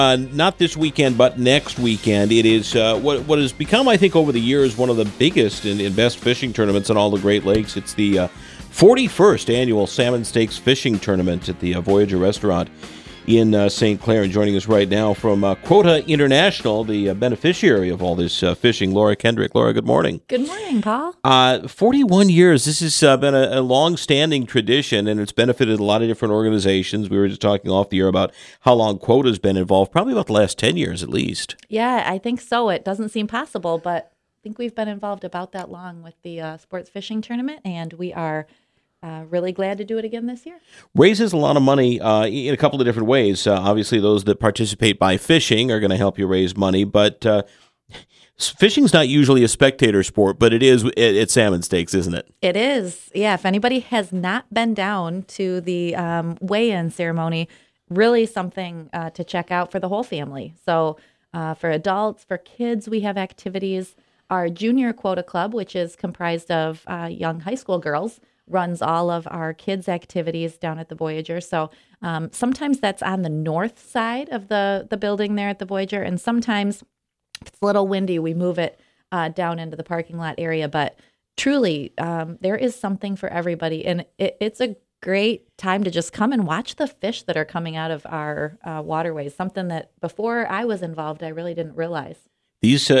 Not this weekend, but next weekend. It is what has become, I think, over the years, one of the biggest and best fishing tournaments in all the Great Lakes. It's the 41st annual Salmon Stakes Fishing Tournament at the Voyager Restaurant in St. Clair. And joining us right now from Quota International, the beneficiary of all this fishing, Laura Kendrick. Laura, good morning. Good morning, Paul. 41 years. This has been a long-standing tradition, and it's benefited a lot of different organizations. We were just talking off the air about how long Quota's been involved, probably about the last 10 years at least. Yeah, I think so. It doesn't seem possible, but I think we've been involved about that long with the sports fishing tournament, and we are really glad to do it again this year. Raises a lot of money in a couple of different ways. Obviously, those that participate by fishing are going to help you raise money, but fishing's not usually a spectator sport, but it is at Salmon Stakes, isn't it? It is. Yeah, if anybody has not been down to the weigh-in ceremony, really something to check out for the whole family. So for adults, for kids, we have activities. Our Junior Quota Club, which is comprised of young high school girls, runs all of our kids' activities down at the Voyager. So sometimes that's on the north side of the building there at the Voyager, and sometimes if it's a little windy, we move it down into the parking lot area. But truly, there is something for everybody, and it's a great time to just come and watch the fish that are coming out of our waterways, something that before I was involved, I really didn't realize. These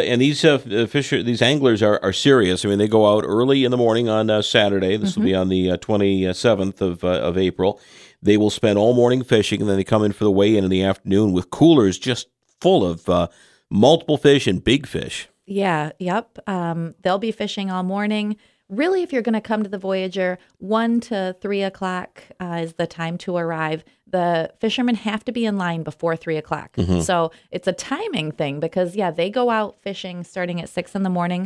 anglers are serious. I mean, they go out early in the morning on Saturday. This will be on the 27th of April. They will spend all morning fishing, and then they come in for the weigh-in the afternoon with coolers just full of multiple fish and big fish. Yeah, yep. They'll be fishing all morning. Really, if you're going to come to the Voyager, 1 to 3 o'clock is the time to arrive. The fishermen have to be in line before 3 o'clock. So it's a timing thing because, they go out fishing starting at 6 in the morning.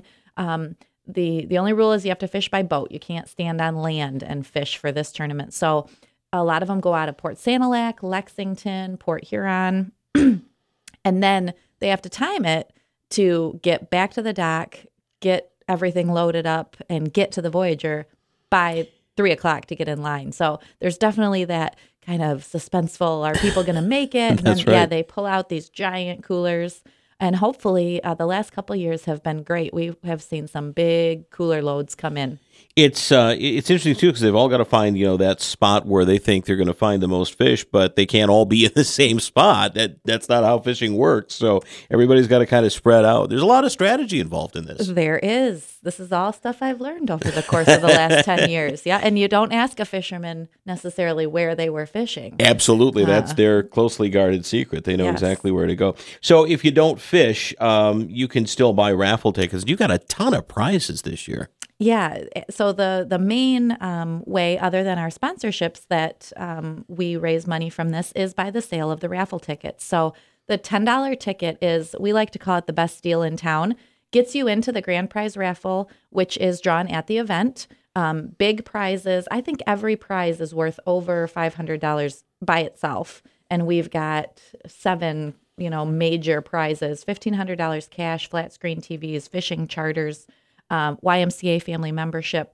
The only rule is you have to fish by boat. You can't stand on land and fish for this tournament. So a lot of them go out of Port Sanilac, Lexington, Port Huron, and then they have to time it to get back to the dock, get everything loaded up, and get to the Voyager by 3 o'clock to get in line. So there's definitely that kind of suspenseful, are people going to make it? That's and then, right. they pull out these giant coolers. And hopefully the last couple of years have been great. We have seen some big cooler loads come in. It's interesting, too, because they've all got to find, that spot where they think they're going to find the most fish, but they can't all be in the same spot. That's not how fishing works. So everybody's got to kind of spread out. There's a lot of strategy involved in this. There is. This is all stuff I've learned over the course of the last 10 years. Yeah, and you don't ask a fisherman necessarily where they were fishing. Absolutely. That's their closely guarded secret. They know Yes. exactly where to go. So if you don't fish, you can still buy raffle tickets. You got a ton of prizes this year. Yeah. So the main way, other than our sponsorships, that we raise money from this is by the sale of the raffle tickets. So the $10 ticket is, we like to call it the best deal in town, gets you into the grand prize raffle, which is drawn at the event. Big prizes. I think every prize is worth over $500 by itself. And we've got 7 major prizes: $1,500 cash, flat screen TVs, fishing charters, YMCA family membership,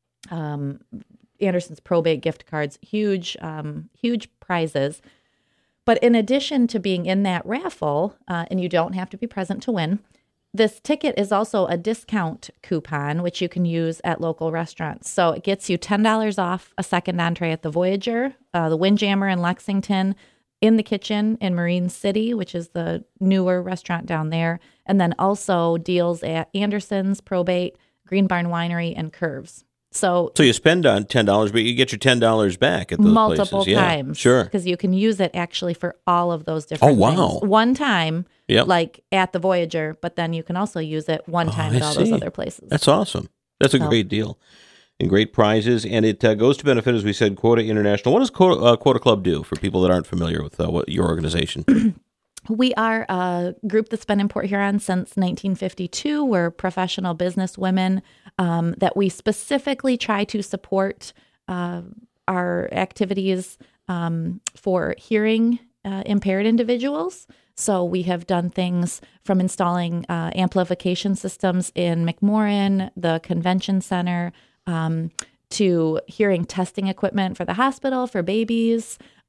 Anderson's probate gift cards, huge prizes. But in addition to being in that raffle, and you don't have to be present to win, this ticket is also a discount coupon, which you can use at local restaurants. So it gets you $10 off a second entree at the Voyager, the Windjammer in Lexington, In the Kitchen in Marine City, which is the newer restaurant down there, and then also deals at Anderson's, Probate, Green Barn Winery, and Curves. So you spend on $10, but you get your $10 back at those multiple places. times. Yeah, sure. Because you can use it actually for all of those different wow. things. One time, Yep. like at the Voyager, but then you can also use it one time at all those other places. That's awesome. That's a great deal. And great prizes. And it goes to benefit, as we said, Quota International. What does Quota Club do for people that aren't familiar with what your organization? We are a group that's been in Port Huron since 1952. We're professional business women that we specifically try to support our activities for hearing impaired individuals. So we have done things from installing amplification systems in McMorran, the convention center, to hearing testing equipment for the hospital, for babies.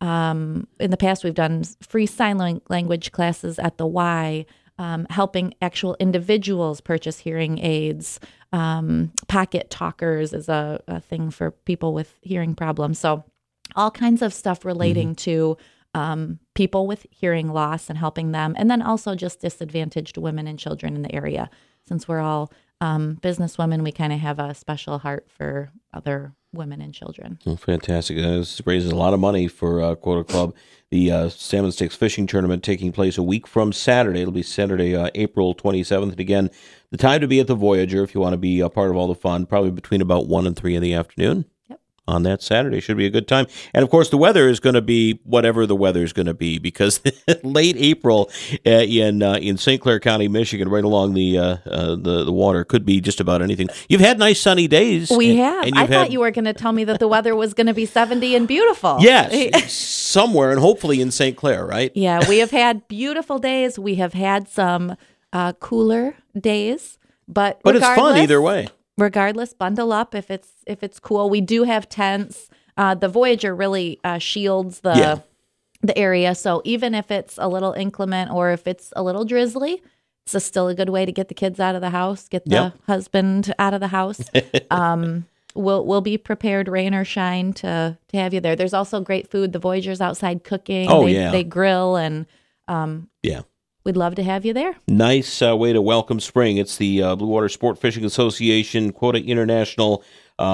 In the past, we've done free sign language classes at the Y, helping actual individuals purchase hearing aids. Pocket talkers is a thing for people with hearing problems. So all kinds of stuff relating to people with hearing loss and helping them. And then also just disadvantaged women and children in the area. Since we're all businesswomen, we kind of have a special heart for other women and children. Oh, fantastic. This raises a lot of money for Quota Club. The Salmon Stakes Fishing Tournament taking place a week from Saturday. It'll be Saturday, April 27th. And again, the time to be at the Voyager if you want to be a part of all the fun, probably between about 1 and 3 in the afternoon. On that Saturday. Should be a good time. And, of course, the weather is going to be whatever the weather is going to be, because late April in St. Clair County, Michigan, right along the water, could be just about anything. You've had nice sunny days. We have. I thought you were going to tell me that the weather was going to be 70 and beautiful. Yes, somewhere, and hopefully in St. Clair, right? Yeah, we have had beautiful days. We have had some cooler days, but it's fun either way. Regardless, bundle up if it's cool. We do have tents. The Voyager really shields the area, so even if it's a little inclement or if it's a little drizzly, it's still a good way to get the kids out of the house, get the husband out of the house. We'll be prepared, rain or shine, to have you there. There's also great food. The Voyager's outside cooking. They grill, and we'd love to have you there. Nice way to welcome spring. It's the Blue Water Sport Fishing Association Quota International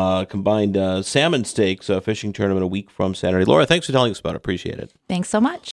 combined salmon stakes fishing tournament a week from Saturday. Laura, thanks for telling us about it. Appreciate it. Thanks so much.